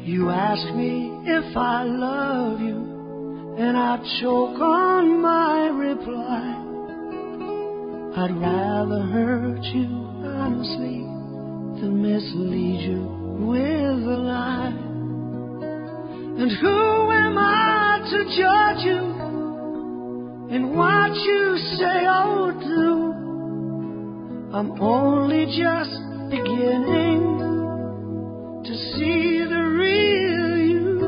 You ask me if I love you, and I choke on my reply. I'd rather hurt you honestly than mislead you with a lie. And who am I to judge you in what you say or do? I'm only just beginning to see the real you.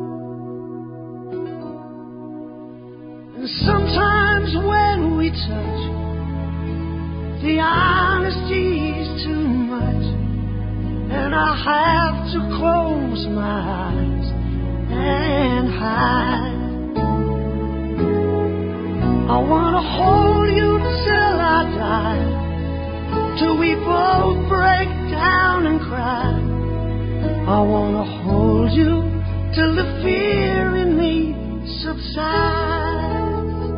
And sometimes when we touch, the honesty's too much, and I have to close my eyes and hide. I wanna hold you till I die, till we both break down and cry. I wanna hold you till the fear in me subsides.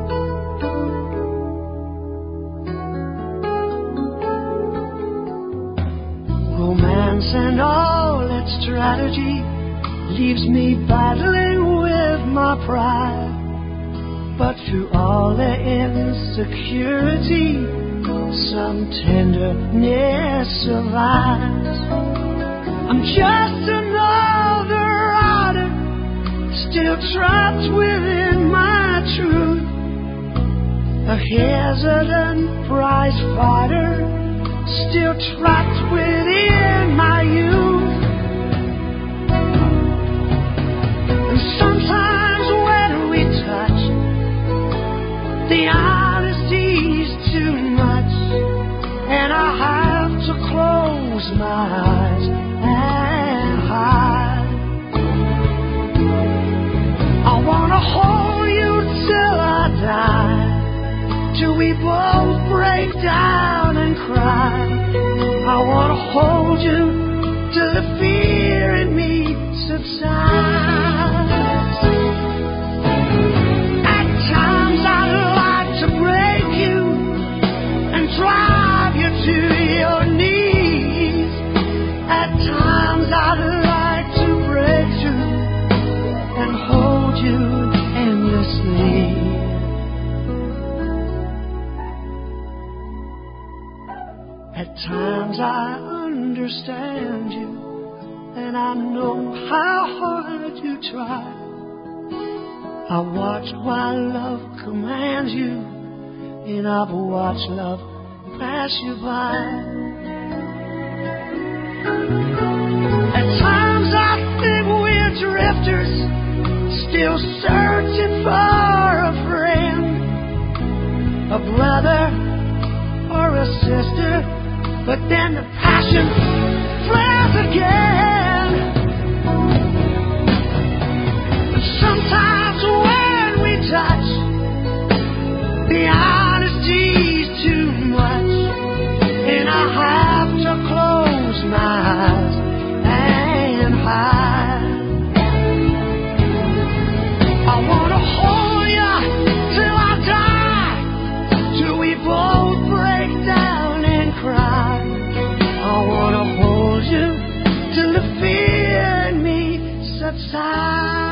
Romance and all its strategy leaves me battling with my pride. But through all the insecurity, some tenderness survives. I'm just another rider, still trapped within my truth. A hesitant prize fighter, still trapped within my youth. And sometimes when we touch, the honesty's too much, and I have to close my eyes and hide. I wanna hold you till I die, till we both break down and cry. I wanna hold you till the fear in me subsides. At times I'd like to break you and drive you to your knees. At times I'd like to break through and hold you endlessly. At times I understand you, and I know how hard you try. I watch while love commands you, and I've watched love pass you by. At times I think we're drifters, still searching for a friend, a brother or a sister. But then the passion flares again. Sometimes when we touch, the honesty's too much, and I have to close my eyes and hide. I wanna hold you till I die, till we both break down and cry. I wanna hold you till the fear in me subsides.